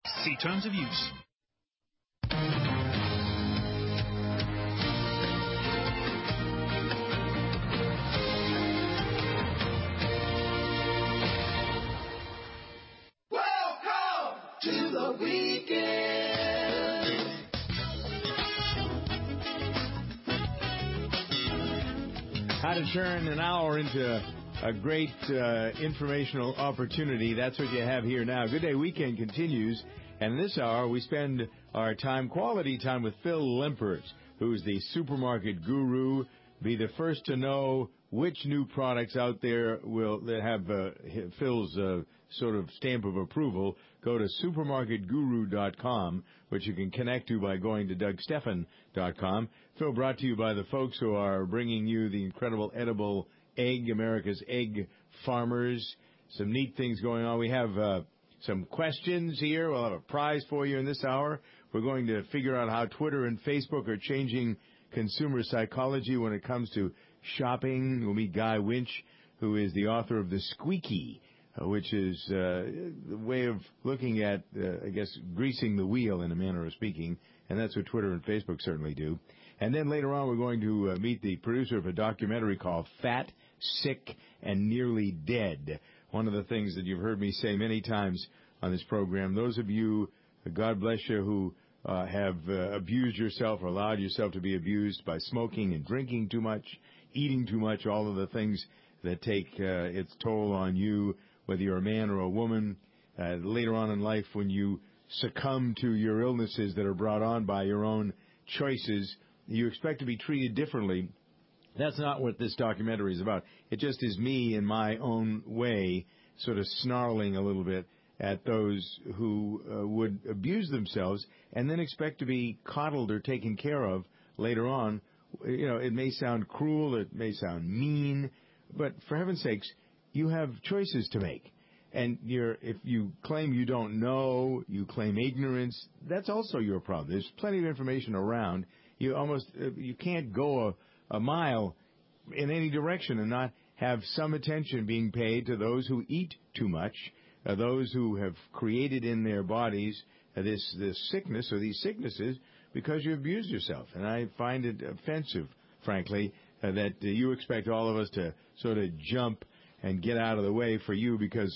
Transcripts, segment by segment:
See terms of use. Welcome to the weekend. How to turn an hour into a great informational opportunity. That's what you have here now. Good Day Weekend continues. And in this hour, we spend our time, quality time, with Phil Limpert, who's the supermarket guru. Be the first to know which new products out there that have Phil's sort of stamp of approval. Go to supermarketguru.com, which you can connect to by going to DougStephan.com. Phil, brought to you by the folks who are bringing you the incredible edible egg, America's egg farmers. Some neat things going on. We have some questions here. We'll have a prize for you in this hour. We're going to figure out how Twitter and Facebook are changing consumer psychology when it comes to shopping. We'll meet Guy Winch, who is the author of The Squeaky, which is the way of looking at, I guess, greasing the wheel in a manner of speaking. And that's what Twitter and Facebook certainly do. And then later on, we're going to meet the producer of a documentary called Fat, Sick, and Nearly Dead. One of the things that you've heard me say many times on this program, those of you, God bless you, who have abused yourself or allowed yourself to be abused by smoking and drinking too much, eating too much, all of the things that take its toll on you, whether you're a man or a woman. Later on in life, when you succumb to your illnesses that are brought on by your own choices, you expect to be treated differently. That's not what this documentary is about. It just is me in my own way sort of snarling a little bit at those who would abuse themselves and then expect to be coddled or taken care of later on. You know, it may sound cruel, it may sound mean, but for heaven's sakes, you have choices to make. And if you claim you don't know, you claim ignorance, that's also your problem. There's plenty of information around. You can't go a mile in any direction and not have some attention being paid to those who eat too much, those who have created in their bodies this sickness or these sicknesses because you abused yourself. And I find it offensive, frankly, that you expect all of us to sort of jump and get out of the way for you because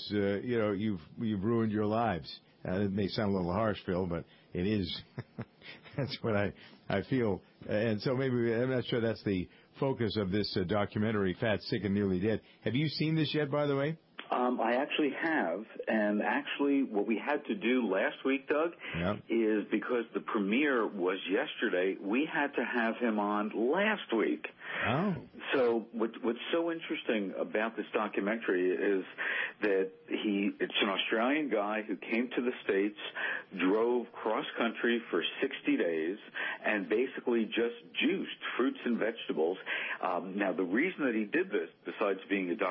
you've ruined your lives. It may sound a little harsh, Phil, but it is. That's what I feel. And so maybe, I'm not sure that's the focus of this documentary, Fat, Sick, and Nearly Dead. Have you seen this yet, by the way? I actually have, and actually what we had to do last week, Doug, is because the premiere was yesterday, we had to have him on last week. Oh. So what's so interesting about this documentary is that it's an Australian guy who came to the States, drove cross-country for 60 days, and basically just juiced fruits and vegetables. Now, the reason that he did this, besides being a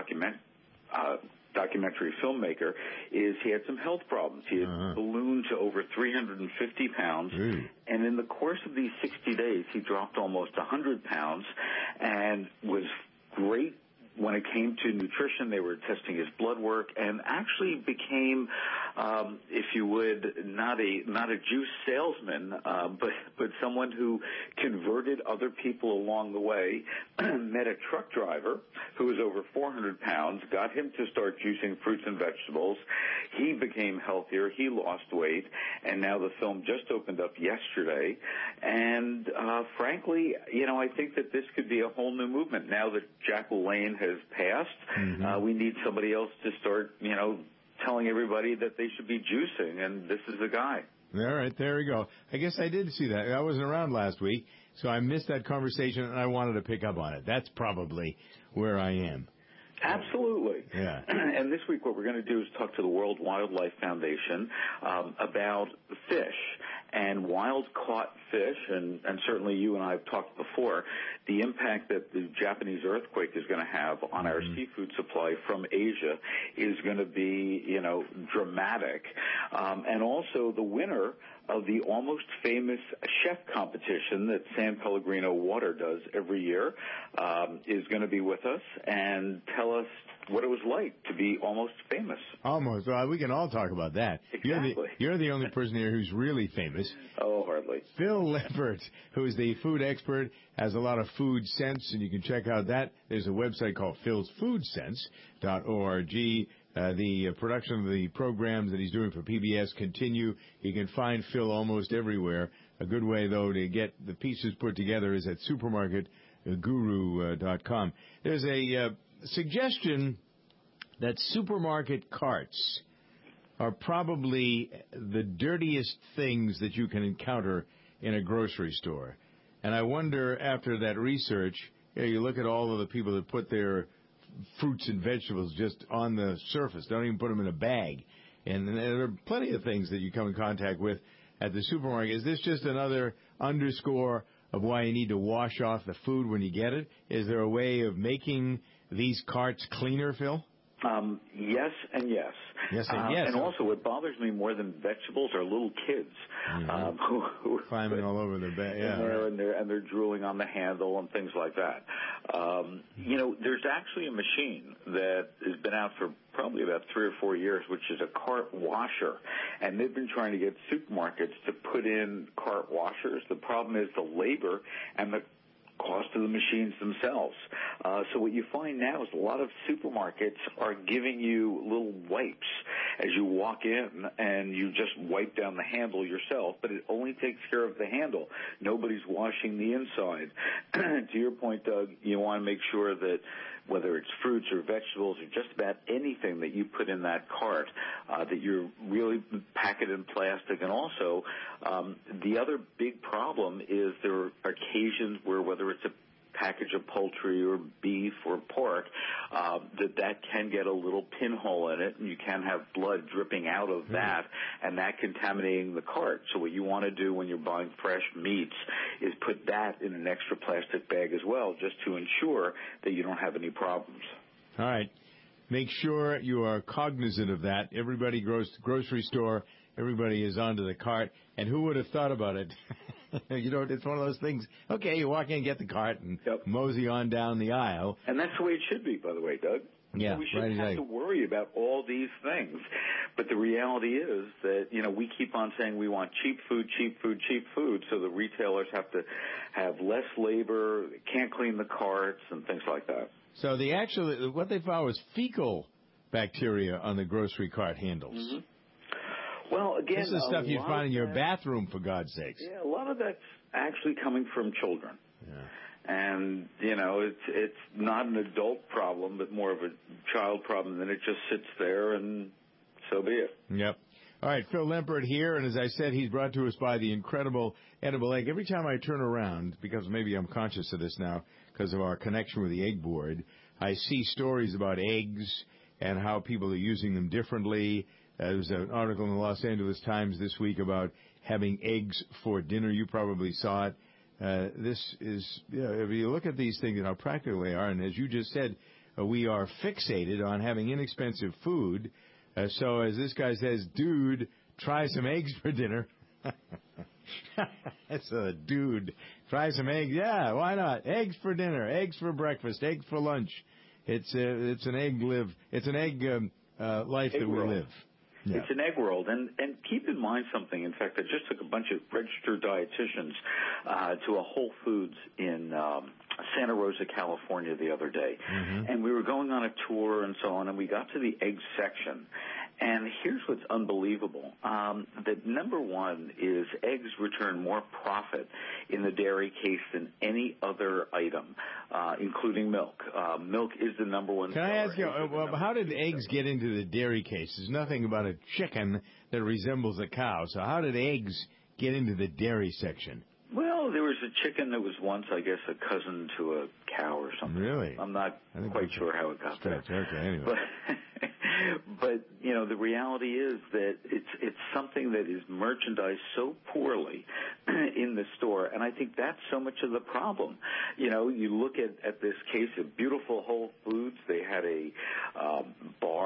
documentary filmmaker, is he had some health problems. He had ballooned to over 350 pounds, and in the course of these 60 days, he dropped almost 100 pounds and was great when it came to nutrition. They were testing his blood work and actually became, if you would, not a juice salesman, but someone who converted other people along the way. Met a truck driver who was over 400 pounds, got him to start juicing fruits and vegetables. He became healthier. He lost weight, and now the film just opened up yesterday. And frankly, I think that this could be a whole new movement. Now that Jack LaLanne has passed, we need somebody else to start, telling everybody that they should be juicing, and this is the guy. All right, there we go. I guess I did see that. I wasn't around last week, so I missed that conversation, and I wanted to pick up on it. That's probably where I am. Absolutely. Yeah. And this week what we're going to do is talk to the World Wildlife Foundation about fish and wild-caught fish, and certainly you and I have talked before, the impact that the Japanese earthquake is going to have on our seafood supply from Asia is going to be, dramatic. And also the winner of the almost famous chef competition that San Pellegrino Water does every year is going to be with us and tell us what it was like to be almost famous. Almost. Well, we can all talk about that. Exactly. You're the only person here who's really famous. Oh, hardly. Phil Lempert, who is the food expert, has a lot of food sense, and you can check out that. There's a website called philsfoodsense.org. The production of the programs that he's doing for PBS continue. You can find Phil almost everywhere. A good way, though, to get the pieces put together is at supermarketguru.com. There's a suggestion that supermarket carts are probably the dirtiest things that you can encounter in a grocery store. And I wonder, after that research, you look at all of the people that put their fruits and vegetables just on the surface, don't even put them in a bag. And there are plenty of things that you come in contact with at the supermarket. Is this just another underscore of why you need to wash off the food when you get it? Is there a way of making these carts cleaner, Phil? Yes and yes. Yes and yes. And also, what bothers me more than vegetables are little kids who are climbing all over their bed. Yeah, and they're drooling on the handle and things like that. There's actually a machine that has been out for probably about 3 or 4 years, which is a cart washer, and they've been trying to get supermarkets to put in cart washers. The problem is the labor and the cost of the machines themselves. So what you find now is a lot of supermarkets are giving you little wipes as you walk in, and you just wipe down the handle yourself, but it only takes care of the handle. Nobody's washing the inside. To your point, Doug, you want to make sure that whether it's fruits or vegetables or just about anything that you put in that cart, that you're really pack it in plastic. And also, the other big problem is there are occasions where, whether it's a package of poultry or beef or pork, that can get a little pinhole in it, and you can have blood dripping out of that, and that contaminating the cart. So what you want to do when you're buying fresh meats is put that in an extra plastic bag as well, just to ensure that you don't have any problems. All right. Make sure you are cognizant of that. Everybody goes to the grocery store. Everybody is onto the cart. And who would have thought about it? It's one of those things. Okay, you walk in, get the cart, and mosey on down the aisle. And that's the way it should be, by the way, Doug. Yeah, we shouldn't have to worry about all these things. But the reality is that, we keep on saying we want cheap food, so the retailers have to have less labor, can't clean the carts, and things like that. So what they found was fecal bacteria on the grocery cart handles. Mm-hmm. Well, again, this is stuff you'd find in your bathroom, for God's sakes. Yeah, a lot of that's actually coming from children. Yeah. And, it's not an adult problem, but more of a child problem. Then it just sits there, and so be it. Yep. All right, Phil Lempert here, and as I said, he's brought to us by the incredible edible egg. Every time I turn around, because maybe I'm conscious of this now because of our connection with the egg board, I see stories about eggs and how people are using them differently. There was an article in the Los Angeles Times this week about having eggs for dinner. You probably saw it. This is, if you look at these things and how practical they are, and as you just said, we are fixated on having inexpensive food. So as this guy says, dude, try some eggs for dinner. That's a dude. Try some eggs. Yeah, why not? Eggs for dinner, eggs for breakfast, eggs for lunch. It's an egg life that we live. Yeah. It's an egg world, and keep in mind something. In fact, I just took a bunch of registered dietitians to a Whole Foods in Santa Rosa, California the other day, and we were going on a tour and so on, and we got to the egg section, and here's what's unbelievable. That number one is eggs return more profit in the dairy case than any other item, including milk. Milk is the number one. Can I ask you, how did eggs get into the dairy case? There's nothing about a chicken that resembles a cow, so how did eggs get into the dairy section? Well, there was a chicken that was once, I guess, a cousin to a cow or something. Really? I'm not quite sure how it got there. Okay, anyway. But the reality is that it's something that is merchandised so poorly in the store, and I think that's so much of the problem. You look at this case of beautiful Whole Foods. They had a bar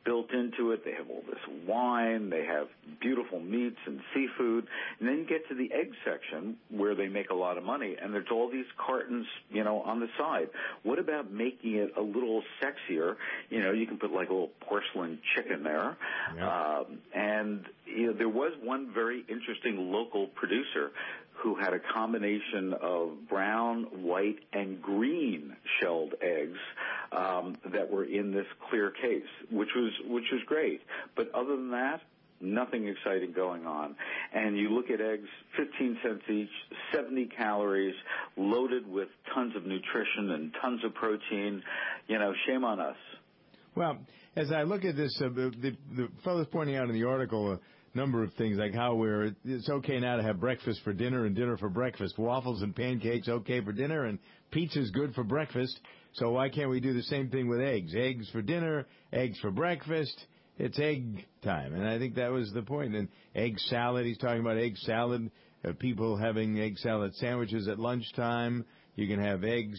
built into it. They have all this wine. They have beautiful meats and seafood. And then you get to the egg section where they make a lot of money, and there's all these cartons, on the side. What about making it a little sexier? You can put like a little porcelain chicken there. Yep. And there was one very interesting local producer who had a combination of brown, white, and green shelled eggs that were in this clear case, which was great. But other than that, nothing exciting going on. And you look at eggs, 15 cents each, 70 calories, loaded with tons of nutrition and tons of protein. Shame on us. Well, as I look at this, the fellow's pointing out in the article number of things, like how it's okay now to have breakfast for dinner and dinner for breakfast. Waffles and pancakes okay for dinner, and pizza's good for breakfast. So why can't we do the same thing with eggs? Eggs for dinner, eggs for breakfast. It's egg time, and I think that was the point. And egg salad, he's talking about egg salad, people having egg salad sandwiches at lunchtime. You can have egg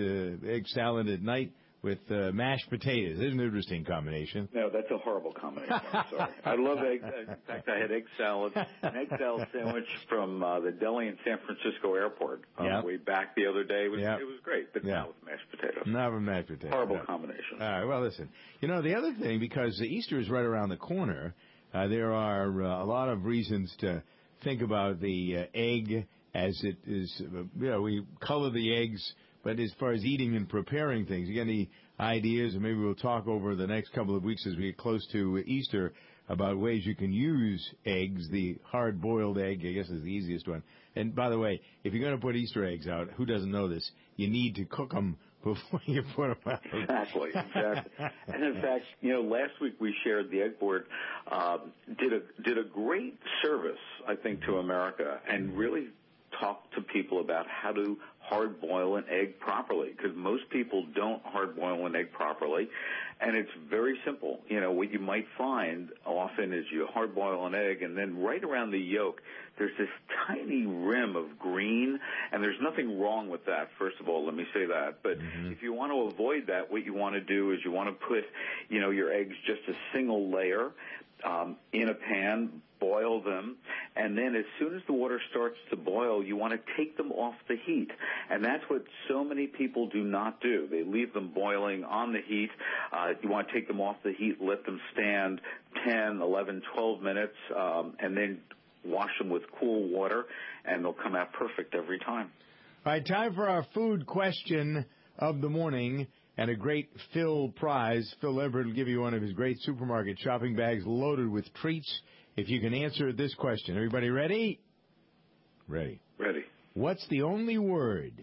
salad at night with mashed potatoes. There's an interesting combination. No, that's a horrible combination. I'm sorry. I love egg. In fact, I had an egg salad sandwich from the deli in San Francisco Airport on the way back the other day. It was great, but not with mashed potatoes. Not with mashed potatoes. Horrible combination. All right, well, listen. The other thing, because Easter is right around the corner, there are a lot of reasons to think about the egg as it is. We color the eggs. But as far as eating and preparing things, you got any ideas? And maybe we'll talk over the next couple of weeks as we get close to Easter about ways you can use eggs. The hard-boiled egg, I guess, is the easiest one. And by the way, if you're going to put Easter eggs out, who doesn't know this? You need to cook them before you put them out. Exactly. And in fact, last week we shared the Egg Board did a great service, I think, to America, and really talked to people about how to hard-boil an egg properly, because most people don't hard-boil an egg properly, and it's very simple. What you might find often is you hard-boil an egg, and then right around the yolk, there's this tiny rim of green, and there's nothing wrong with that, first of all, let me say that. But if you want to avoid that, what you want to do is you want to put, your eggs just a single layer in a pan, boil them, and then as soon as the water starts to boil, you want to take them off the heat. And that's what so many people do not do. They leave them boiling on the heat. You want to take them off the heat, let them stand 10, 11, 12 minutes, and then wash them with cool water, and they'll come out perfect every time. All right, time for our food question of the morning. And a great Phil prize. Phil Everett will give you one of his great supermarket shopping bags loaded with treats if you can answer this question. Everybody ready? Ready. What's the only word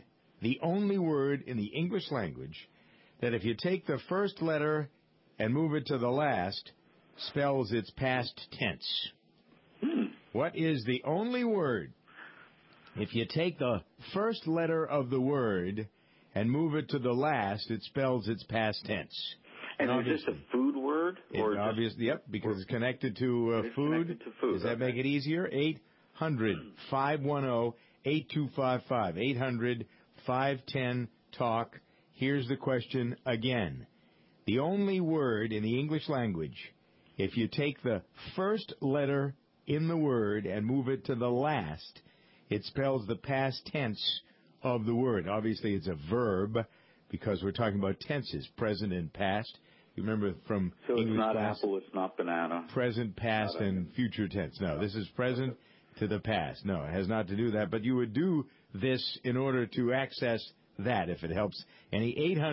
in the English language that if you take the first letter and move it to the last, spells its past tense? What is the only word, if you take the first letter of the word and move it to the last, it spells its past tense? And is this a food word? Obviously, yep, because it's connected to food. Connected to food. Does that make it easier? 800-510-8255. 800-510-TALK. Here's the question again. The only word in the English language, if you take the first letter in the word and move it to the last, it spells the past tense of the word. Obviously, it's a verb because we're talking about tenses, present and past. You remember from English it's not class, apple, it's not banana. Present, past, and future tense. No, this is present to the past. No, it has not to do with that. But you would do this in order to access that, if it helps. Any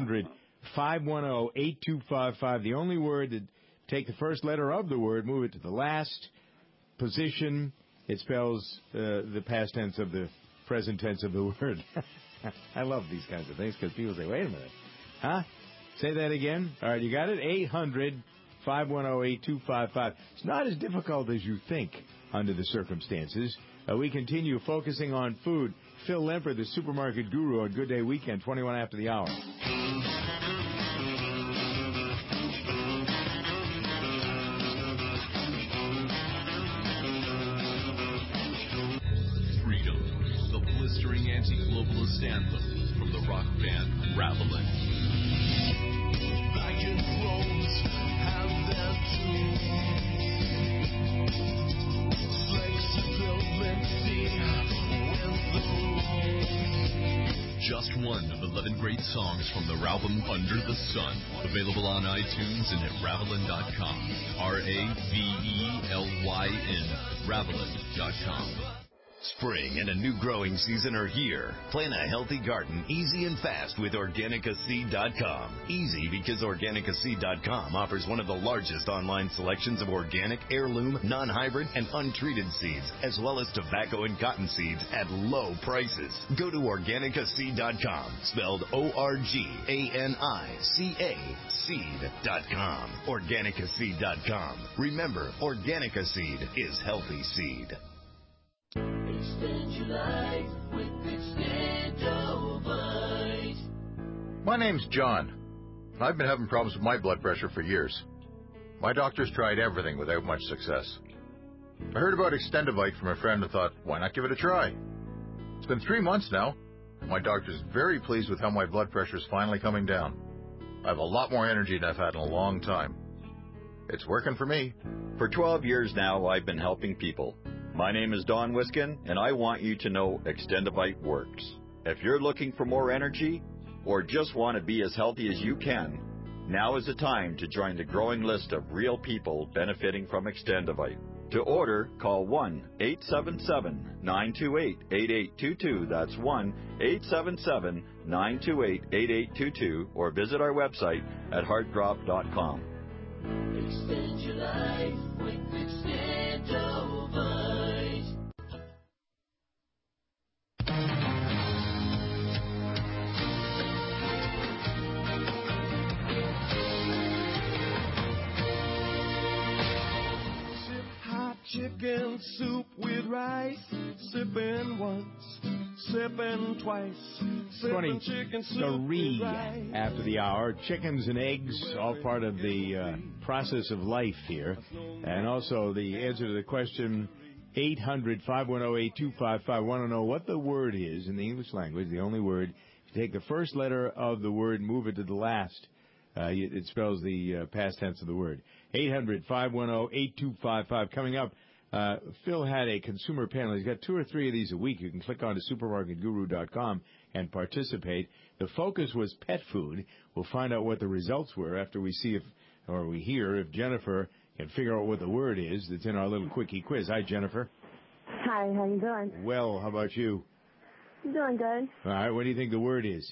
800-510-8255. The only word that take the first letter of the word, move it to the last position. It spells the past tense of the present tense of the word. I love these kinds of things because people say, wait a minute. Huh? Say that again. All right, you got it? 800-510-8255. It's not as difficult as you think under the circumstances. We continue focusing on food. Phil Lemper, the supermarket guru on Good Day Weekend, 21 after the hour. Freedom, the blistering anti-globalist anthem from the rock band Ravelin. Just one of 11 great songs from their album Under the Sun. Available on iTunes and at Ravelin.com. Ravelyn. Ravelin.com. Spring and a new growing season are here. Plan a healthy garden easy and fast with OrganicaSeed.com. Easy because OrganicaSeed.com offers one of the largest online selections of organic, heirloom, non-hybrid, and untreated seeds, as well as tobacco and cotton seeds at low prices. Go to OrganicaSeed.com, spelled ORGANICA, seed.com. OrganicaSeed.com. Remember, Organica Seed is healthy seed. Extend your life with Extendovite. My name's John. I've been having problems with my blood pressure for years. My doctor's tried everything without much success. I heard about Extendovite from a friend and thought, why not give it a try? It's been 3 months now. My doctor's very pleased with how my blood pressure's finally coming down. I have a lot more energy than I've had in a long time. It's working for me. For 12 years now, I've been helping people. My name is Don Wiskin, and I want you to know Extendovite works. If you're looking for more energy or just want to be as healthy as you can, now is the time to join the growing list of real people benefiting from Extendovite. To order, call 1-877-928-8822. That's 1-877-928-8822, or visit our website at heartdrop.com. Extend your life with Extendovite. Chicken soup with rice, sipping once, sipping twice, sipping chicken soup with rice. After the hour, chickens and eggs, all part of the process of life here. And also the answer to the question, 800-510-8255. Want to know what the word is in the English language, the only word. You take the first letter of the word, move it to the last. It spells the past tense of the word. 800-510-8255. Coming up, Phil had a consumer panel. He's got 2 or 3 of these a week. You can click on to supermarketguru.com and participate. The focus was pet food. We'll find out what the results were after we see we hear if Jennifer can figure out what the word is that's in our little quickie quiz. Hi, Jennifer. Hi, how you doing? Well, how about you? I'm doing good. All right, what do you think the word is?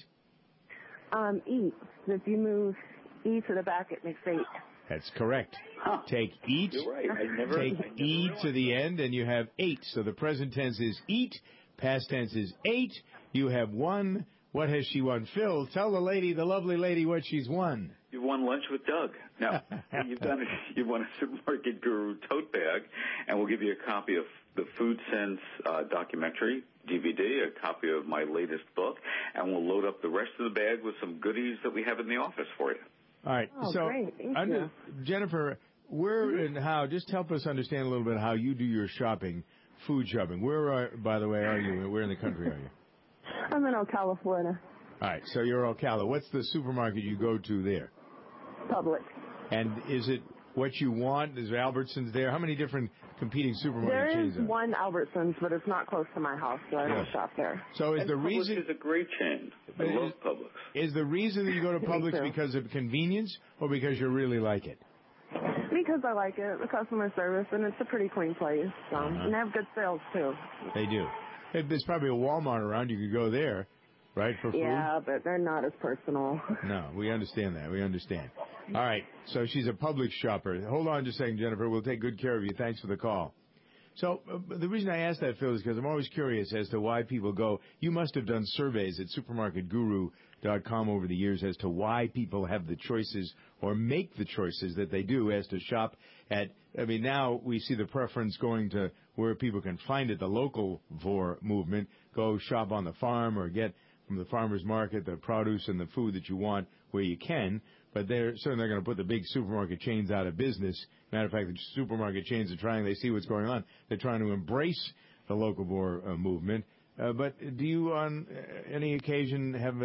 Eat. If you move E to the back, it makes 8. That's correct. Huh. Take eat. You're right. Take E to the end, and you have 8. So the present tense is eat. Past tense is 8. You have won. What has she won? Phil, tell the lovely lady what she's won. You won lunch with Doug. Now, you've won a Supermarket Guru tote bag, and we'll give you a copy of the Food Sense documentary DVD, a copy of my latest book, and we'll load up the rest of the bag with some goodies that we have in the office for you. All right. Oh, so, great. Thank you. Jennifer, where and how, just help us understand a little bit how you do your shopping, food shopping. By the way, are you? Where in the country are you? I'm in Ocala, Florida. All right. So you're Ocala. What's the supermarket you go to there? Publix. And is it what you want? Is Albertsons there? How many different competing supermarket chains are there? There is one Albertsons, but it's not close to my house, so I don't shop there. So is the reason... Publix is a great chain. I love Publix. Is the reason that you go to Publix because of convenience or because you really like it? Because I like it, the customer service, and it's a pretty clean place. So, and they have good sales, too. They do. There's probably a Walmart around. You could go there, right, for food? Yeah, but they're not as personal. No, we understand that. We understand. All right, so she's a Publix shopper. Hold on just a second, Jennifer. We'll take good care of you. Thanks for the call. So the reason I asked that, Phil, is because I'm always curious as to why people go. You must have done surveys at supermarketguru.com over the years as to why people have the choices or make the choices that they do as to shop at. I mean, now we see the preference going to where people can find it, the local vor movement. Go shop on the farm or get from the farmer's market the produce and the food that you want where you can. But they're certainly going to put the big supermarket chains out of business. Matter of fact, the supermarket chains are trying. They see what's going on. They're trying to embrace the locavore movement. But do you, on any occasion, have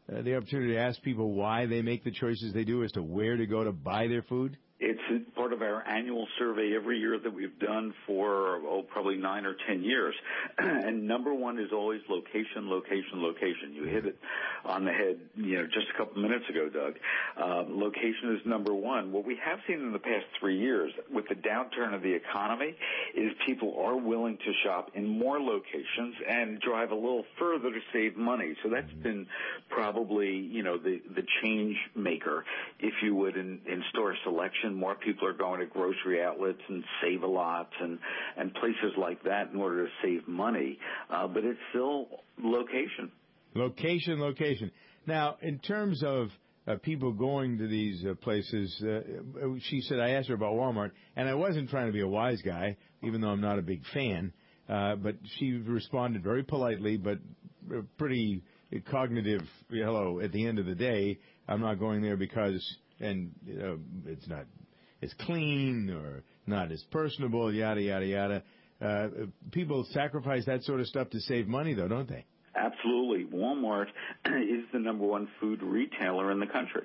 the opportunity to ask people why they make the choices they do as to where to go to buy their food? It's part of our annual survey every year that we've done for, probably 9 or 10 years. And number one is always location, location, location. You hit it on the head, just a couple minutes ago, Doug. Location is number one. What we have seen in the past 3 years with the downturn of the economy is people are willing to shop in more locations and drive a little further to save money. So that's been probably, the change maker, if you would, in store selection. More people are going to grocery outlets and Save-A-Lot and places like that in order to save money. But it's still location. Location. Now, in terms of people going to these places, she said, I asked her about Walmart, and I wasn't trying to be a wise guy, even though I'm not a big fan, but she responded very politely, but pretty cognitive, hello, at the end of the day, I'm not going there because, and it's not as clean or not as personable, yada, yada, yada. People sacrifice that sort of stuff to save money, though, don't they? Absolutely. Walmart is the number one food retailer in the country.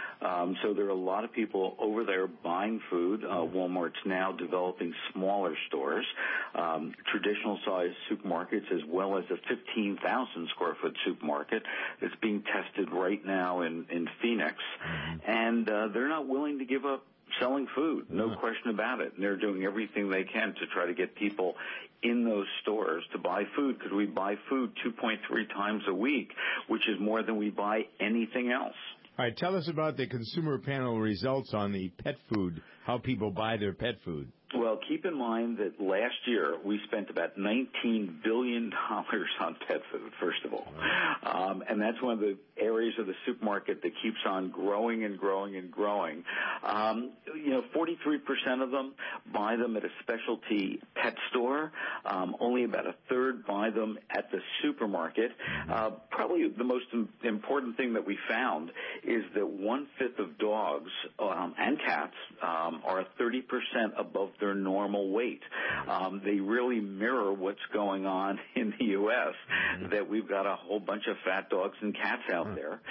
So there are a lot of people over there buying food. Walmart's now developing smaller stores, traditional-sized supermarkets, as well as a 15,000-square-foot supermarket that's being tested right now in Phoenix. And they're not willing to give up selling food, no question about it. And they're doing everything they can to try to get people in those stores to buy food, because we buy food 2.3 times a week, which is more than we buy anything else. All right, tell us about the consumer panel results on the pet food, how people buy their pet food. Well, keep in mind that last year we spent about $19 billion on pet food, first of all. And that's one of the areas of the supermarket that keeps on growing and growing and growing. 43% of them buy them at a specialty pet store. Only about a third buy them at the supermarket. Probably the most important thing that we found is that 1/5 of dogs and cats are 30% above their normal weight. They really mirror what's going on in the U.S., that we've got a whole bunch of fat dogs and cats out there,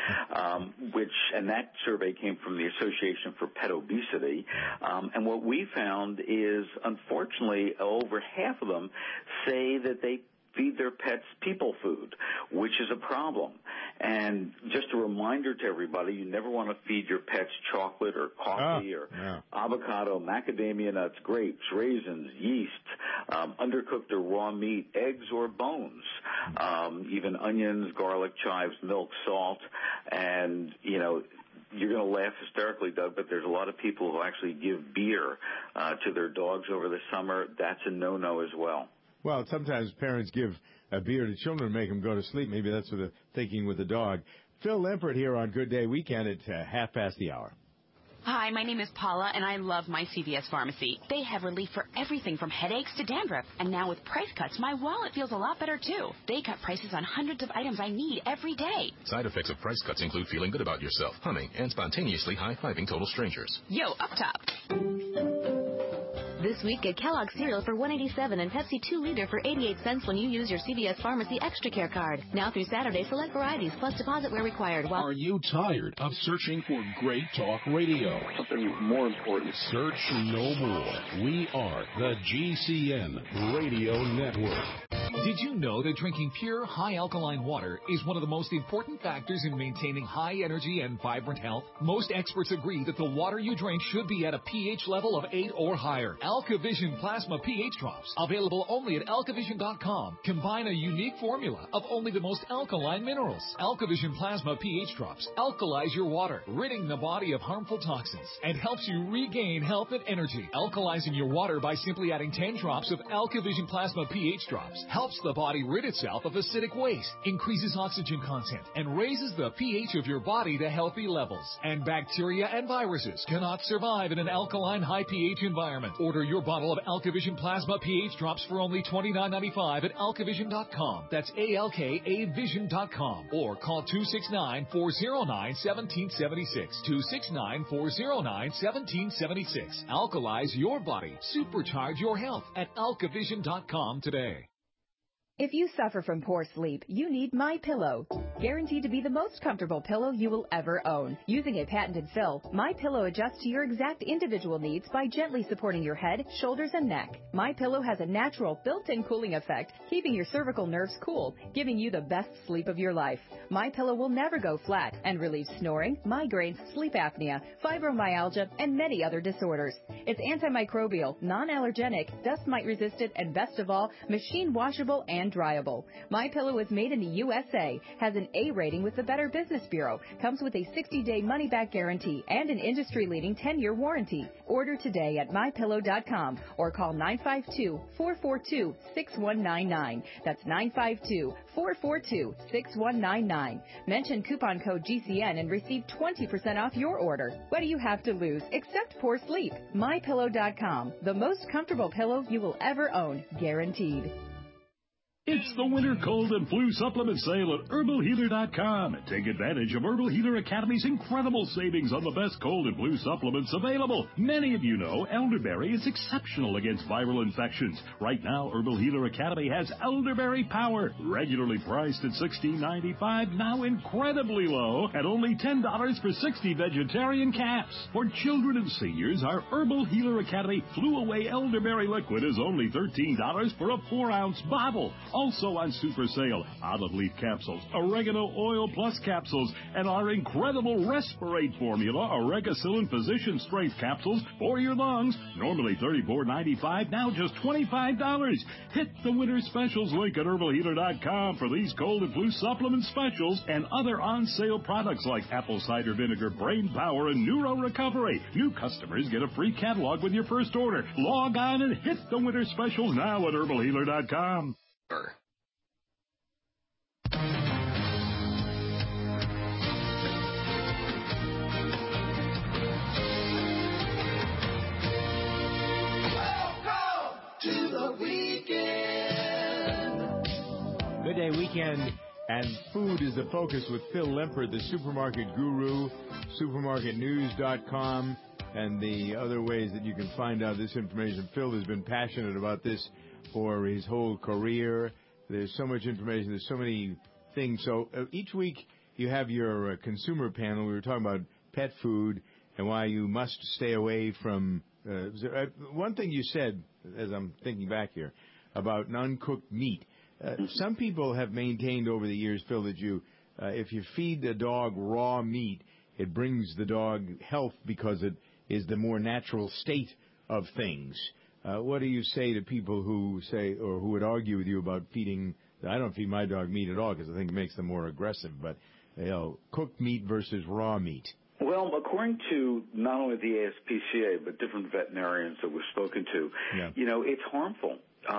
and that survey came from the Association for Pet Obesity. And what we found is, unfortunately, over half of them say that they feed their pets people food, which is a problem. And just a reminder to everybody, you never want to feed your pets chocolate or coffee or avocado, macadamia nuts, grapes, raisins, yeast, undercooked or raw meat, eggs or bones, even onions, garlic, chives, milk, salt, and, you're going to laugh hysterically, Doug, but there's a lot of people who actually give beer to their dogs over the summer. That's a no-no as well. Well, sometimes parents give a beer to children to make them go to sleep. Maybe that's what they're thinking with the dog. Phil Lempert here on Good Day Weekend at 1:30. Hi, my name is Paula, and I love my CVS Pharmacy. They have relief for everything from headaches to dandruff. And now with price cuts, my wallet feels a lot better, too. They cut prices on hundreds of items I need every day. Side effects of price cuts include feeling good about yourself, humming, and spontaneously high-fiving total strangers. Yo, up top. This week, get Kellogg's cereal for $1.87 and Pepsi 2-liter for 88 cents when you use your CVS Pharmacy Extra Care card. Now through Saturday, select varieties plus deposit where required. Are you tired of searching for great talk radio? Something more important. Search no more. We are the GCN Radio Network. Did you know that drinking pure, high alkaline water is one of the most important factors in maintaining high energy and vibrant health? Most experts agree that the water you drink should be at a pH level of 8 or higher. AlkaVision Plasma pH Drops, available only at alkavision.com, combine a unique formula of only the most alkaline minerals. AlkaVision Plasma pH Drops alkalize your water, ridding the body of harmful toxins, and helps you regain health and energy. Alkalizing your water by simply adding 10 drops of AlkaVision Plasma pH Drops helps the body rid itself of acidic waste, increases oxygen content, and raises the pH of your body to healthy levels. And bacteria and viruses cannot survive in an alkaline high pH environment. Order your bottle of AlkaVision Plasma pH Drops for only $29.95 at alkavision.com. That's ALKAvision.com. Or call 269-409-1776. 269-409-1776. Alkalize your body. Supercharge your health at alkavision.com today. If you suffer from poor sleep, you need MyPillow. guaranteed to be the most comfortable pillow you will ever own. Using a patented fill, MyPillow adjusts to your exact individual needs by gently supporting your head, shoulders, and neck. MyPillow has a natural built-in cooling effect, keeping your cervical nerves cool, giving you the best sleep of your life. MyPillow will never go flat and relieves snoring, migraines, sleep apnea, fibromyalgia, and many other disorders. It's antimicrobial, non-allergenic, dust mite resistant, and best of all, machine washable and dryable. MyPillow is made in the USA, has an A rating with the Better Business Bureau, comes with a 60-day money-back guarantee and an industry-leading 10-year warranty. Order today at MyPillow.com or call 952-442-6199. That's 952-442-6199. Mention coupon code GCN and receive 20% off your order. What do you have to lose except poor sleep? MyPillow.com, the most comfortable pillow you will ever own, guaranteed. It's the winter cold and flu supplement sale at HerbalHealer.com. Take advantage of Herbal Healer Academy's incredible savings on the best cold and flu supplements available. Many of you know elderberry is exceptional against viral infections. Right now, Herbal Healer Academy has Elderberry Power, regularly priced at $16.95, now incredibly low at only $10 for 60 vegetarian caps. For children and seniors, our Herbal Healer Academy Flew Away Elderberry Liquid is only $13 for a 4-ounce bottle. Also on super sale, olive leaf capsules, oregano oil plus capsules, and our incredible Respirate formula, Oregacillin Physician Strength capsules for your lungs. Normally $34.95, now just $25. Hit the winter specials link at HerbalHealer.com for these cold and flu supplement specials and other on-sale products like apple cider vinegar, brain power, and neuro recovery. New customers get a free catalog with your first order. Log on and hit the winter specials now at HerbalHealer.com. To the weekend. Good day, weekend, and food is the focus with Phil Lempert, the supermarket guru, supermarketnews.com, and the other ways that you can find out this information. Phil has been passionate about this for his whole career. There's so much information. There's so many things. So each week you have your consumer panel. We were talking about pet food and why you must stay away from one thing you said, as I'm thinking back here, about uncooked meat. Some people have maintained over the years, Phil, that if you feed a dog raw meat, it brings the dog health because it is the more natural state of things. What do you say to people who say, or who would argue with you about feeding? I don't feed my dog meat at all because I think it makes them more aggressive. But cooked meat versus raw meat. Well, according to not only the ASPCA but different veterinarians that we've spoken to, it's harmful.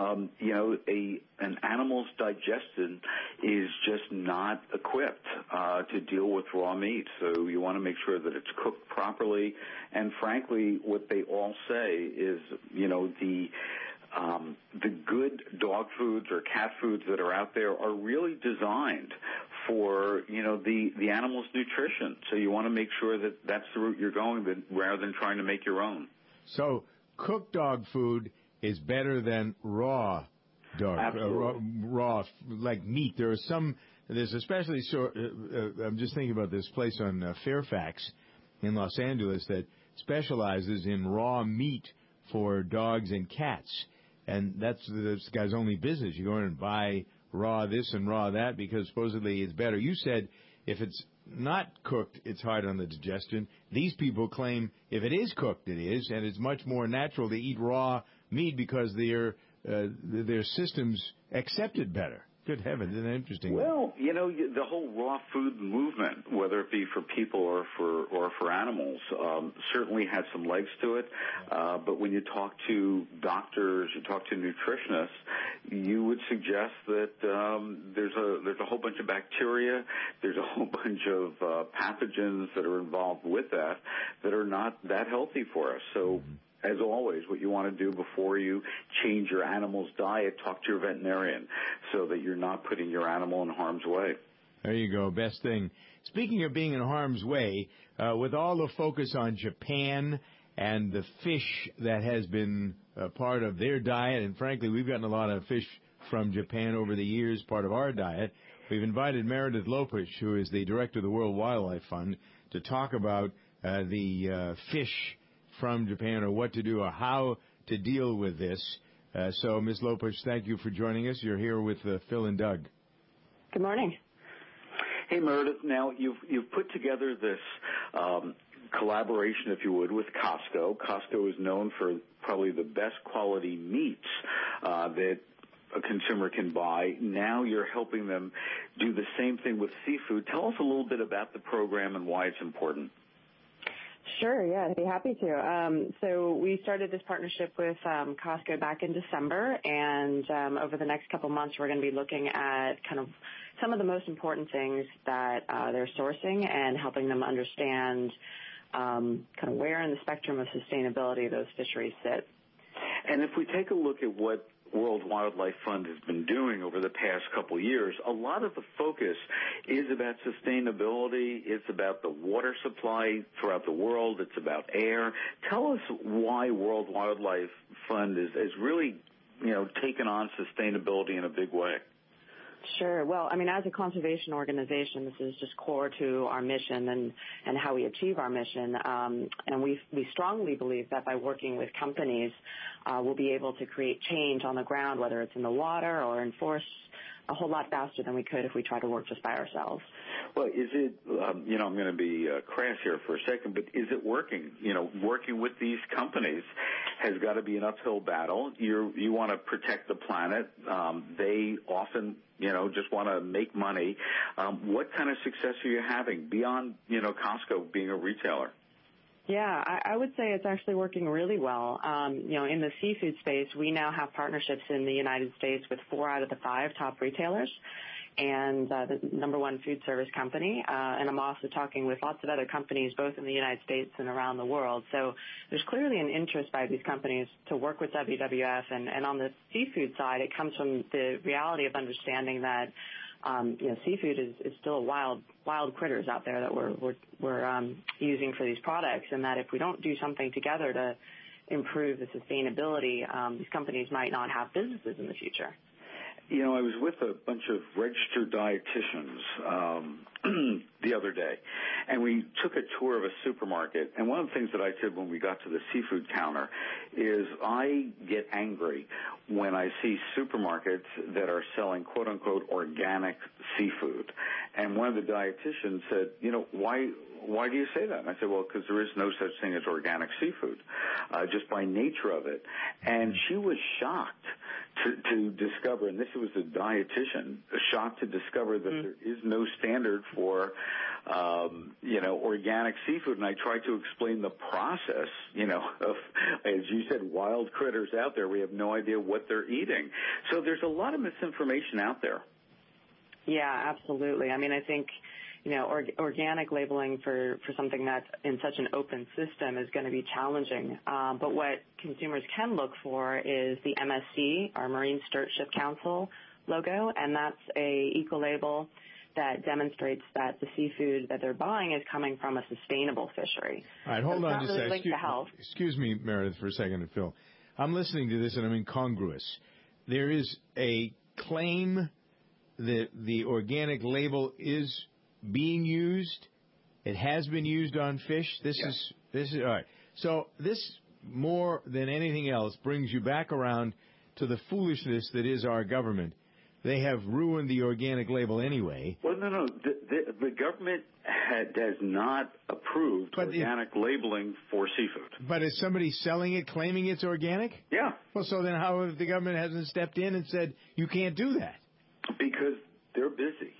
An animal's digestion is just not equipped to deal with raw meat. So you want to make sure that it's cooked properly. And frankly, what they all say is, the good dog foods or cat foods that are out there are really designed for, the animal's nutrition. So you want to make sure that that's the route you're going rather than trying to make your own. So cooked dog food is better than raw dog, raw like meat. There's especially, I'm just thinking about this place on Fairfax in Los Angeles that specializes in raw meat for dogs and cats. And that's this guy's only business. You go in and buy raw this and raw that because supposedly it's better. You said if it's not cooked, it's hard on the digestion. These people claim if it is cooked, it is, and it's much more natural to eat raw meat because their systems accept it better. Good heavens, isn't that interesting? Well, the whole raw food movement, whether it be for people or for animals, certainly has some legs to it. But when you talk to doctors, you talk to nutritionists, you would suggest that there's a whole bunch of bacteria, there's a whole bunch of pathogens that are involved with that are not that healthy for us. So. As always, what you want to do before you change your animal's diet, talk to your veterinarian so that you're not putting your animal in harm's way. There you go. Best thing. Speaking of being in harm's way, with all the focus on Japan and the fish that has been part of their diet, and frankly, we've gotten a lot of fish from Japan over the years, part of our diet. We've invited Meredith Lopez, who is the director of the World Wildlife Fund, to talk about the fish from Japan, or what to do, or how to deal with this. So, Ms. Lopez, thank you for joining us. You're here with Phil and Doug. Good morning. Hey, Meredith. Now, you've put together this collaboration, if you would, with Costco. Costco is known for probably the best quality meats that a consumer can buy. Now you're helping them do the same thing with seafood. Tell us a little bit about the program and why it's important. Sure, yeah, I'd be happy to. So we started this partnership with Costco back in December, and over the next couple months we're going to be looking at kind of some of the most important things that they're sourcing and helping them understand kind of where in the spectrum of sustainability those fisheries sit. And if we take a look at what World Wildlife Fund has been doing over the past couple of years, a lot of the focus is about sustainability. It's about the water supply throughout the world. It's about air. Tell us why World Wildlife Fund is really, taken on sustainability in a big way. Sure. Well, I mean, as a conservation organization, this is just core to our mission and how we achieve our mission. And we strongly believe that by working with companies, we'll be able to create change on the ground, whether it's in the water or enforce a whole lot faster than we could if we try to work just by ourselves. Well, is it, I'm going to be crass here for a second, but is it working? Working with these companies has got to be an uphill battle. You want to protect the planet. They often, just want to make money. What kind of success are you having beyond, Costco being a retailer? Yeah, I would say it's actually working really well. In the seafood space, we now have partnerships in the United States with 4 out of the 5 top retailers and the number 1 food service company. And I'm also talking with lots of other companies, both in the United States and around the world. So there's clearly an interest by these companies to work with WWF. And on the seafood side, it comes from the reality of understanding that seafood is still wild critters out there that we're using for these products, and that if we don't do something together to improve the sustainability, these companies might not have businesses in the future. I was with a bunch of registered dietitians the other day, and we took a tour of a supermarket. And one of the things that I said when we got to the seafood counter is I get angry when I see supermarkets that are selling quote-unquote organic seafood. And one of the dietitians said, why do you say that? And I said, well, because there is no such thing as organic seafood, just by nature of it. And she was shocked to discover, and this was a dietitian, shocked to discover that there is no standard for, organic seafood. And I tried to explain the process, of, as you said, wild critters out there. We have no idea what they're eating. So there's a lot of misinformation out there. Yeah, absolutely. I mean, I think, organic labeling for something that's in such an open system is going to be challenging. But what consumers can look for is the MSC, our Marine Stewardship Council logo, and that's a eco-label that demonstrates that the seafood that they're buying is coming from a sustainable fishery. All right, hold on just a second. Excuse me, Meredith, for a second, Phil. I'm listening to this and I'm incongruous. There is a claim that the organic label is being used. It has been used on fish. This is all right. So this, more than anything else, brings you back around to the foolishness that is our government. They have ruined the organic label anyway. Well, no. The government has not approved organic labeling for seafood. But is somebody selling it, claiming it's organic? Yeah. Well, so then how if the government hasn't stepped in and said, you can't do that? Because they're busy.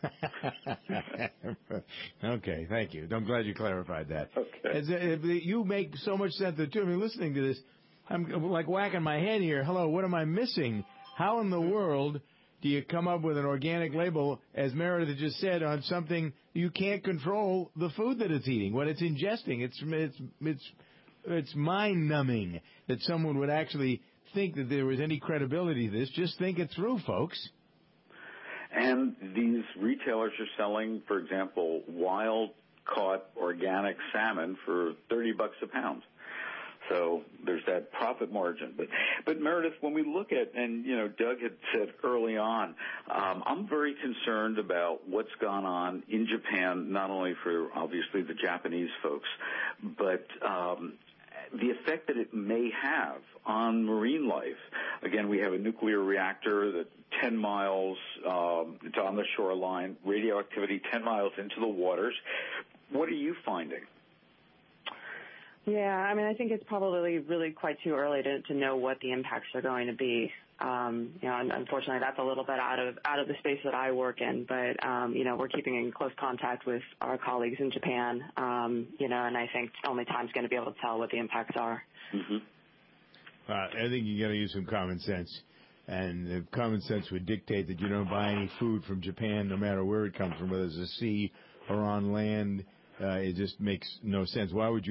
Okay, thank you. I'm glad you clarified that. Okay. You make so much sense to me listening to this. I'm like whacking my head here. Hello, what am I missing? How in the world do you come up with an organic label, as Meredith just said, on something you can't control the food that it's eating, what it's ingesting? It's mind-numbing that someone would actually think that there was any credibility to this. Just think it through, folks. And these retailers are selling, for example, wild-caught organic salmon for $30 a pound. So there's that profit margin. But Meredith, when we look at, and, Doug had said early on, I'm very concerned about what's gone on in Japan, not only for, obviously, the Japanese folks, but the effect that it may have on marine life. Again, we have a nuclear reactor that 10 miles it's on the shoreline, radioactivity 10 miles into the waters. What are you finding? Yeah, I think it's probably really quite too early to know what the impacts are going to be. Unfortunately, that's a little bit out of the space that I work in, but we're keeping in close contact with our colleagues in Japan, and I think only time's going to be able to tell what the impacts are. Mm-hmm. I think you got to use some common sense, and common sense would dictate that you don't buy any food from Japan, no matter where it comes from, whether it's the sea or on land. It just makes no sense. Why would you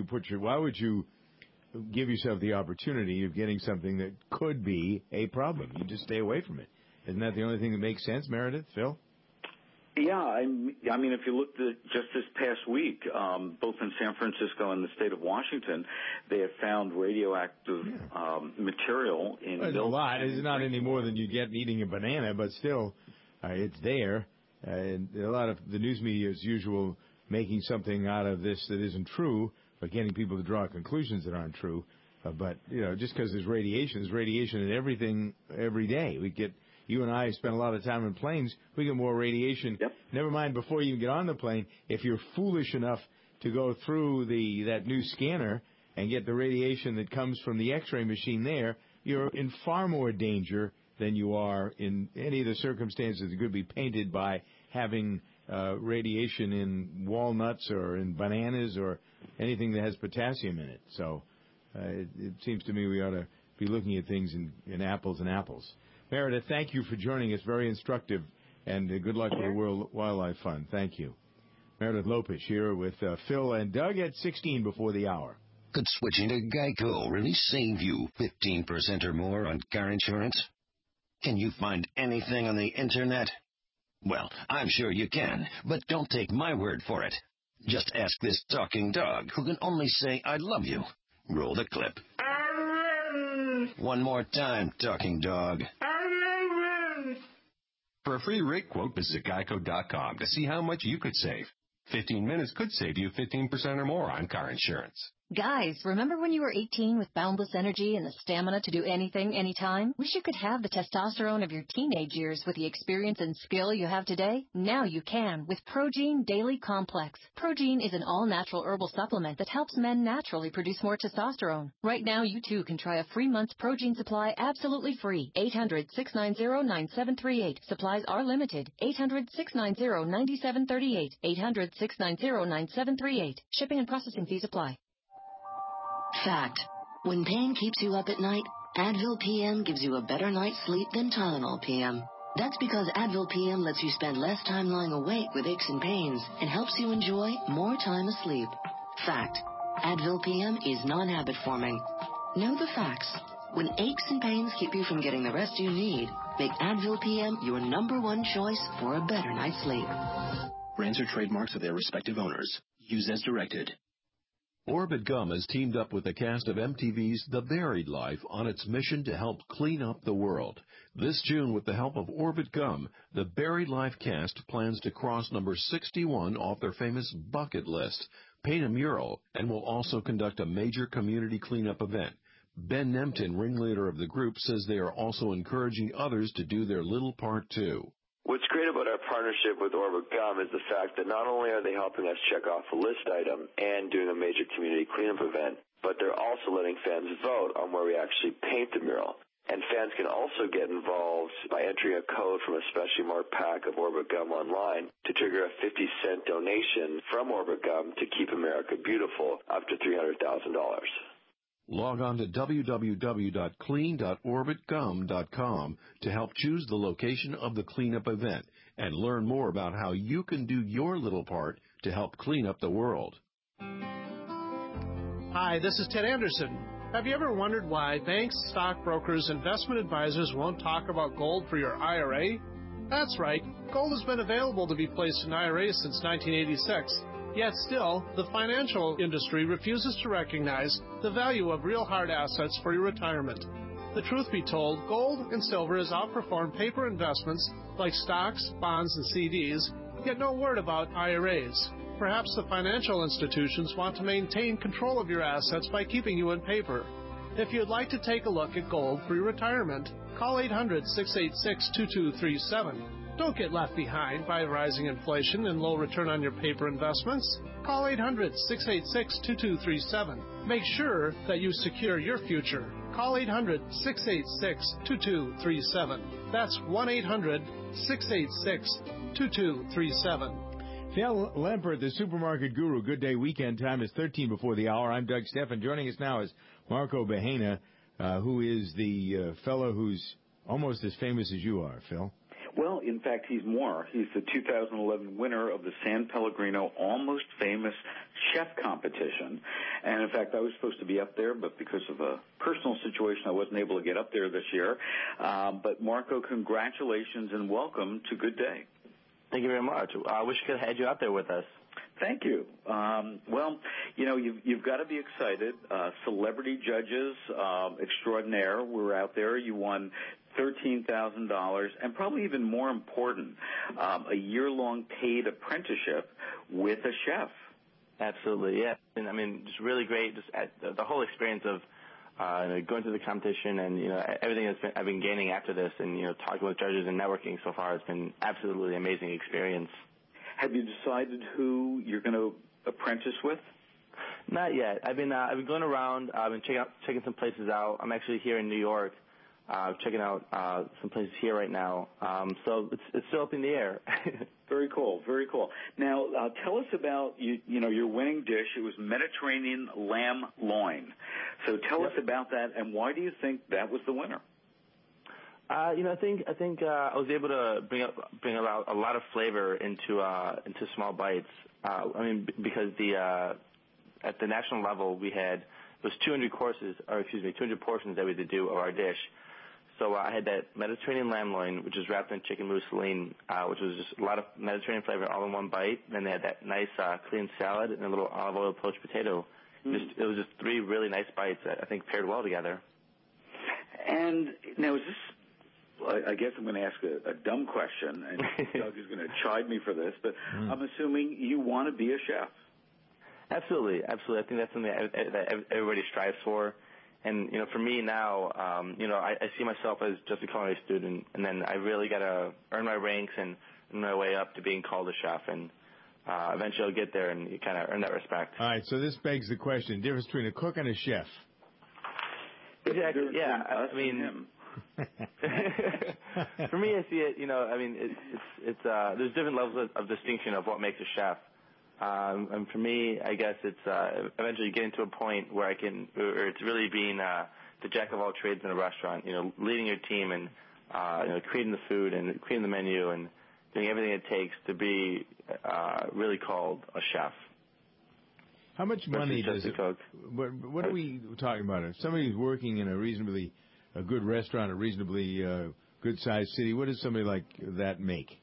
give yourself the opportunity of getting something that could be a problem? You just stay away from it. Isn't that the only thing that makes sense, Meredith? Phil? Yeah, if you looked at just this past week, both in San Francisco and the state of Washington, they have found radioactive material in milk. It's a lot. It's not any more than you get eating a banana, but still, it's there. And a lot of the news media, as usual, making something out of this that isn't true, but getting people to draw conclusions that aren't true. But just because there's radiation in everything every day. You and I spend a lot of time in planes. We get more radiation. Yep. Never mind before you even get on the plane. If you're foolish enough to go through that new scanner and get the radiation that comes from the X-ray machine there, you're in far more danger than you are in any of the circumstances that could be painted by having radiation in walnuts or in bananas or anything that has potassium in it. So it seems to me we ought to be looking at things in apples and apples. Meredith, thank you for joining us. Very instructive, and good luck with the World Wildlife Fund. Thank you. Meredith Lopez here with Phil and Doug at 16 before the hour. Could switching to Geico really save you 15% or more on car insurance? Can you find anything on the Internet? Well, I'm sure you can, but don't take my word for it. Just ask this talking dog who can only say, I love you. Roll the clip. One more time, talking dog. For a free rate quote, visit Geico.com to see how much you could save. 15 minutes could save you 15% or more on car insurance. Guys, remember when you were 18 with boundless energy and the stamina to do anything, anytime? Wish you could have the testosterone of your teenage years with the experience and skill you have today? Now you can with Progene Daily Complex. Progene is an all-natural herbal supplement that helps men naturally produce more testosterone. Right now, you too can try a free month's Progene supply absolutely free. 800-690-9738. Supplies are limited. 800-690-9738. 800-690-9738. Shipping and processing fees apply. Fact. When pain keeps you up at night, Advil PM gives you a better night's sleep than Tylenol PM. That's because Advil PM lets you spend less time lying awake with aches and pains and helps you enjoy more time asleep. Fact. Advil PM is non-habit forming. Know the facts. When aches and pains keep you from getting the rest you need, make Advil PM your #1 choice for a better night's sleep. Brands are trademarks of their respective owners. Use as directed. Orbit Gum has teamed up with the cast of MTV's The Buried Life on its mission to help clean up the world. This June, with the help of Orbit Gum, the Buried Life cast plans to cross number 61 off their famous bucket list, paint a mural, and will also conduct a major community cleanup event. Ben Nemtin, ringleader of the group, says they are also encouraging others to do their little part too. What's great about our partnership with Orbit Gum is the fact that not only are they helping us check off a list item and doing a major community cleanup event, but they're also letting fans vote on where we actually paint the mural. And fans can also get involved by entering a code from a specially marked pack of Orbit Gum online to trigger a 50-cent donation from Orbit Gum to keep America beautiful, up to $300,000. Log on to www.clean.orbitgum.com to help choose the location of the cleanup event and learn more about how you can do your little part to help clean up the world. Hi, this is Ted Anderson. Have you ever wondered why banks, stockbrokers, investment advisors won't talk about gold for your IRA? That's right. Gold has been available to be placed in IRAs since 1986. Yet still, the financial industry refuses to recognize the value of real hard assets for your retirement. The truth be told, gold and silver has outperformed paper investments like stocks, bonds, and CDs, yet no word about IRAs. Perhaps the financial institutions want to maintain control of your assets by keeping you in paper. If you'd like to take a look at gold for your retirement, call 800-686-2237. Don't get left behind by rising inflation and low return on your paper investments. Call 800-686-2237. Make sure that you secure your future. Call 800-686-2237. That's 1-800-686-2237. Phil Lempert, the supermarket guru. Good day weekend time is 13 before the hour. I'm Doug Steffen. Joining us now is Marco Bahena, who is the fellow who's almost as famous as you are, Phil. Well, in fact, he's more. He's the 2011 winner of the San Pellegrino Almost Famous Chef Competition. And, in fact, I was supposed to be up there, but because of a personal situation, I wasn't able to get up there this year. But, Marco, congratulations and welcome to Good Day. Thank you very much. I wish I could have had you out there with us. Thank you. Well, you know, you've got to be excited. Celebrity judges extraordinaire were out there. You won $13,000, and probably even more important, a year-long paid apprenticeship with a chef. Absolutely, yeah. And I mean, just really great. Just the whole experience of going through the competition and everything I've been gaining after this, and talking with judges and networking so far has been absolutely amazing experience. Have you decided who you're going to apprentice with? Not yet. I've been going around. I've been checking some places out. I'm actually here in New York. Checking out some places here right now. So it's still up in the air. Very cool, very cool. Now, tell us about your winning dish. It was Mediterranean lamb loin. So tell us about that, and why do you think that was the winner? I think I was able to bring about a lot of flavor into small bites. Because at the national level we had those 200 portions that we had to do of our dish. So I had that Mediterranean lamb loin, which is wrapped in chicken mousseline, which was just a lot of Mediterranean flavor all in one bite. Then they had that nice clean salad and a little olive oil poached potato. It was just three really nice bites that I think paired well together. And now is this, I guess I'm going to ask a dumb question, and Doug is going to chide me for this, but I'm assuming you want to be a chef. Absolutely. I think that's something that everybody strives for. And, for me now, I see myself as just a culinary student, and then I really got to earn my ranks and earn my way up to being called a chef. And eventually I'll get there and you kind of earn that respect. All right, so this begs the question, difference between a cook and a chef. Exactly, yeah. I mean, for me, I see it, it's there's different levels of distinction of what makes a chef. And for me, I guess it's eventually getting to a point where it's really being the jack of all trades in a restaurant. Leading your team and creating the food and creating the menu and doing everything it takes to be really called a chef. How much money does it? What are we talking about? If somebody's working in a good restaurant, a reasonably good-sized city, what does somebody like that make?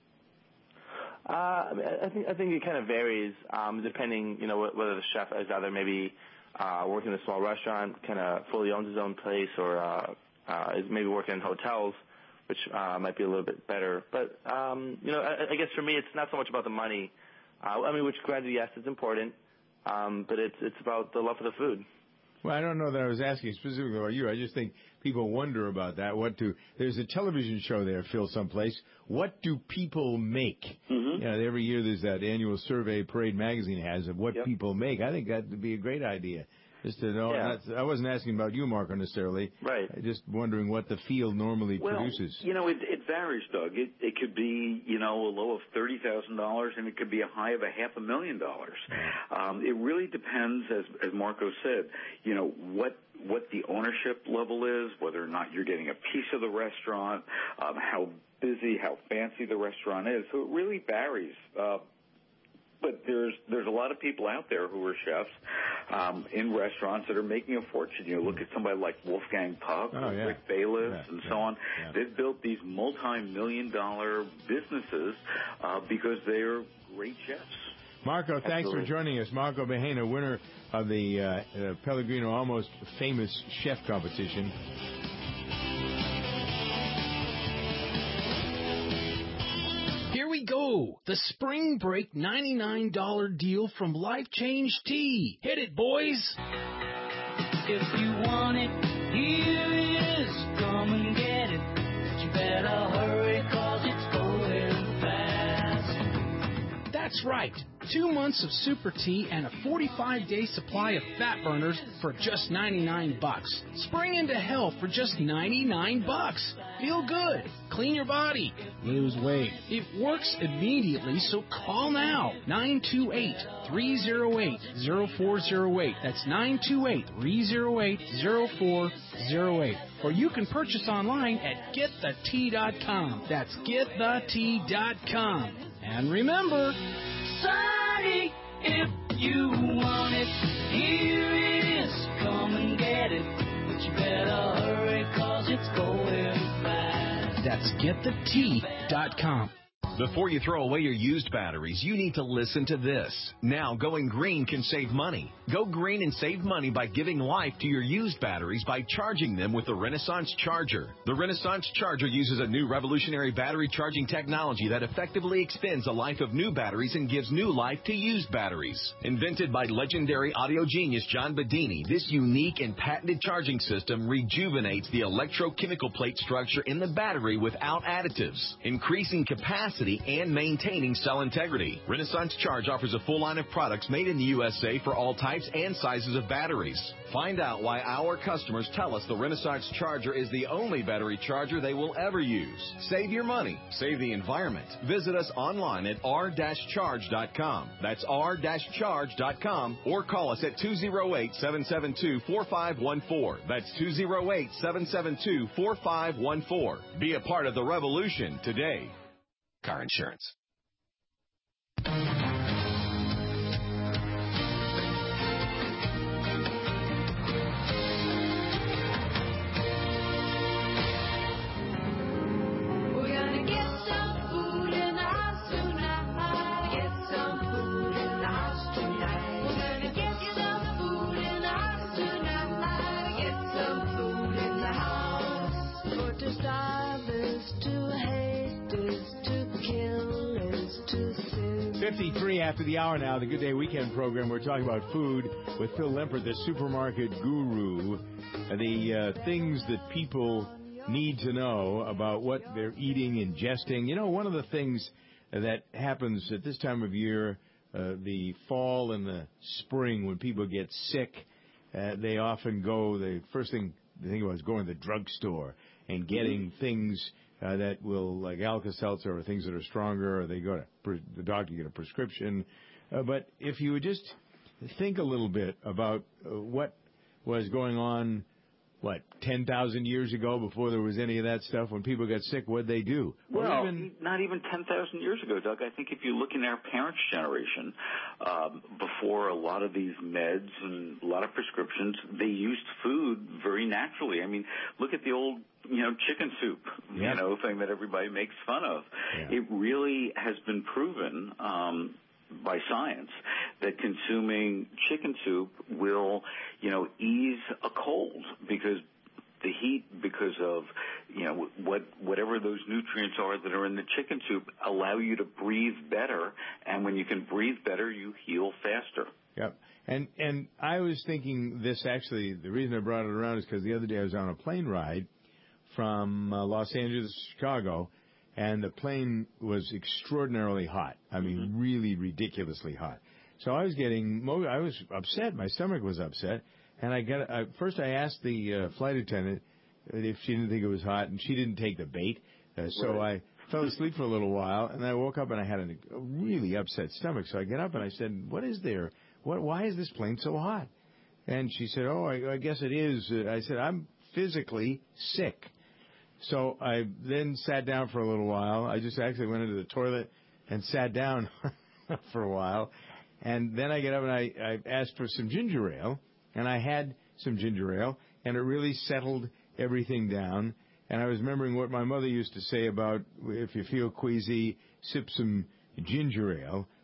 I think it kind of varies, depending, whether the chef is either maybe working in a small restaurant, kind of fully owns his own place, or is maybe working in hotels, which might be a little bit better. But I guess for me, it's not so much about the money. Which granted, yes, it's important, but it's about the love for the food. Well, I don't know that I was asking specifically about you. I just think people wonder about that. There's a television show there, Phil, someplace. What do people make? Mm-hmm. Every year there's that annual survey Parade Magazine has of what people make. I think that would be a great idea. Just to know, I wasn't asking about you, Marco, necessarily. Right. Just wondering what the field normally produces. It varies, Doug. It could be, a low of $30,000, and it could be a high of $500,000. It really depends, as Marco said, what the ownership level is, whether or not you're getting a piece of the restaurant, how busy, how fancy the restaurant is. So it really varies. But there's a lot of people out there who are chefs in restaurants that are making a fortune. Look at somebody like Wolfgang Puck, Rick Bayless, and so on. Yeah. They've built these multi-million-dollar businesses because they're great chefs. Marco, thanks for joining us. Marco Behena, winner of the Pellegrino Almost Famous Chef Competition. Here we go. The Spring Break $99 deal from Life Change Tea. Hit it, boys. If you want it, here it is. Come and get it. But you better hurry, 'cause it's going fast. That's right. 2 months of super tea and a 45-day supply of fat burners for just $99. Spring into health for just $99. Feel good. Clean your body. Lose weight. It works immediately, so call now. 928-308-0408. That's 928-308-0408. Or you can purchase online at getthetea.com. That's getthetea.com. And remember, Sunny, if you want it, here it is. Come and get it. But you better hurry, 'cause it's going fast. that's getthetea.com. Before you throw away your used batteries, you need to listen to this. Now, going green can save money. Go green and save money by giving life to your used batteries by charging them with the Renaissance Charger. The Renaissance Charger uses a new revolutionary battery charging technology that effectively extends the life of new batteries and gives new life to used batteries. Invented by legendary audio genius John Bedini, this unique and patented charging system rejuvenates the electrochemical plate structure in the battery without additives, increasing capacity and maintaining cell integrity. Renaissance Charge offers a full line of products made in the USA for all types and sizes of batteries. Find out why our customers tell us the Renaissance Charger is the only battery charger they will ever use. Save your money. Save the environment. Visit us online at r-charge.com. That's r-charge.com, or call us at 208-772-4514. That's 208-772-4514. Be a part of the revolution today. Car insurance. After the hour now, the Good Day Weekend program, we're talking about food with Phil Lempert, the supermarket guru, the things that people need to know about what they're eating, ingesting. You know, one of the things that happens at this time of year, the fall and the spring, when people get sick, they often go, the first thing they think about is going to the drugstore and getting things that will, like Alka-Seltzer or things that are stronger, or they go to the doctor to get a prescription. But if you would just think a little bit about what was going on, 10,000 years ago, before there was any of that stuff, when people got sick, what'd they do? Well, not even 10,000 years ago, Doug. I think if you look in our parents' generation, before a lot of these meds and a lot of prescriptions, they used food very naturally. I mean, look at the old chicken soup, thing that everybody makes fun of. Yeah. It really has been proven by science that consuming chicken soup will, ease a cold, because the heat, because of, whatever those nutrients are that are in the chicken soup, allow you to breathe better. And when you can breathe better, you heal faster. Yep. And I was thinking this, actually, the reason I brought it around is because the other day I was on a plane ride from Los Angeles to Chicago, and the plane was extraordinarily hot. I mean, really ridiculously hot. So I was I was upset. My stomach was upset. And first I asked the flight attendant if she didn't think it was hot, and she didn't take the bait. So I fell asleep for a little while, and I woke up and I had a really upset stomach. So I get up and I said, "What is there? Why is this plane so hot?" And she said, "Oh, I guess it is." I said, "I'm physically sick." So I then sat down for a little while. I just actually went into the toilet and sat down for a while. And then I get up and I asked for some ginger ale, and I had some ginger ale, and it really settled everything down. And I was remembering what my mother used to say about, if you feel queasy, sip some ginger ale.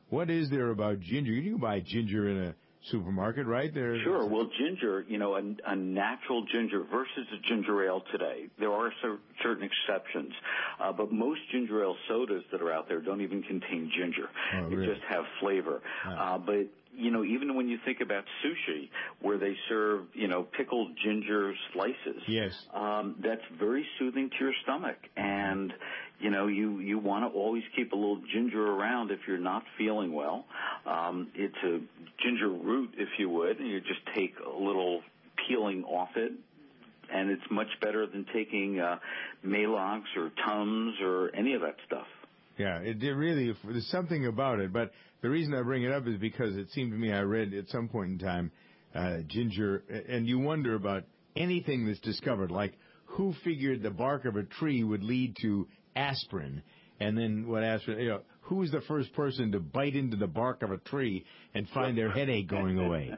What is there about ginger? You can buy ginger in a supermarket, right? Sure. Well, ginger, a natural ginger versus a ginger ale today, there are certain exceptions, but most ginger ale sodas that are out there don't even contain ginger. They just have flavor. But even when you think about sushi, where they serve, pickled ginger slices, yes, that's very soothing to your stomach. And, you want to always keep a little ginger around if you're not feeling well. It's a ginger root, if you would, and you just take a little peeling off it. And it's much better than taking Maalox or Tums or any of that stuff. Yeah, there's something about it. But the reason I bring it up is because it seemed to me I read at some point in time ginger, and you wonder about anything that's discovered, like who figured the bark of a tree would lead to aspirin, and then what aspirin, who's the first person to bite into the bark of a tree and find their headache going away?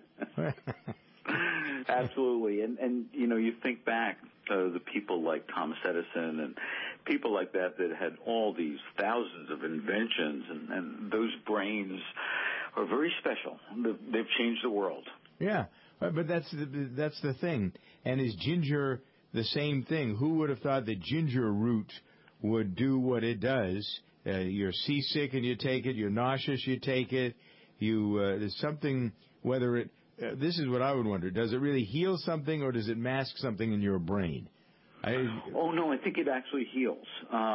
Absolutely. And you think back to the people like Thomas Edison and people like that had all these thousands of inventions, and those brains are very special. They've changed the world. Yeah, but that's the thing. And is ginger the same thing? Who would have thought that ginger root would do what it does? You're seasick and you take it. You're nauseous, you take it. There's something, whether it... this is what I would wonder. Does it really heal something, or does it mask something in your brain? Oh, no, I think it actually heals.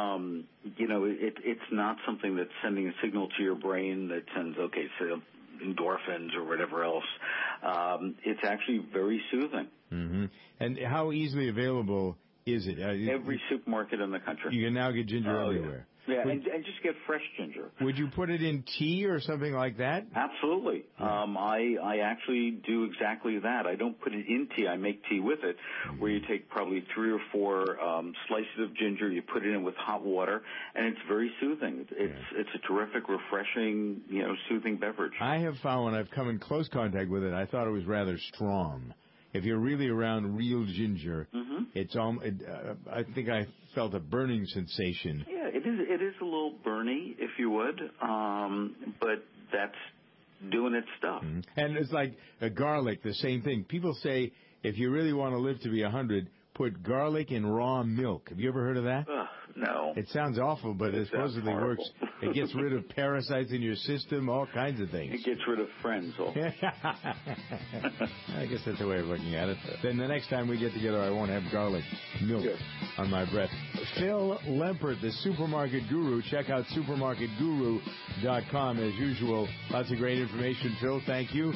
It's not something that's sending a signal to your brain that sends, endorphins or whatever else. It's actually very soothing. Mm-hmm. And how easily available is it? Every supermarket in the country. You can now get ginger everywhere. Yeah, and just get fresh ginger. Would you put it in tea or something like that? Absolutely. I actually do exactly that. I don't put it in tea. I make tea with it, where you take probably 3 or 4 slices of ginger, you put it in with hot water, and it's very soothing. It's a terrific, refreshing, soothing beverage. I have found when I've come in close contact with it, I thought it was rather strong. If you're really around real ginger, I think I felt a burning sensation. Yeah, it is a little burny, if you would, but that's doing its stuff. Mm-hmm. And it's like garlic, the same thing. People say if you really want to live to be 100, put garlic in raw milk. Have you ever heard of that? No. It sounds awful, but it supposedly works. It gets rid of parasites in your system, all kinds of things. It gets rid of friends. I guess that's a way of looking at it. Then the next time we get together, I won't have garlic milk on my breath. Phil Lempert, the Supermarket Guru. Check out supermarketguru.com as usual. Lots of great information, Phil. Thank you.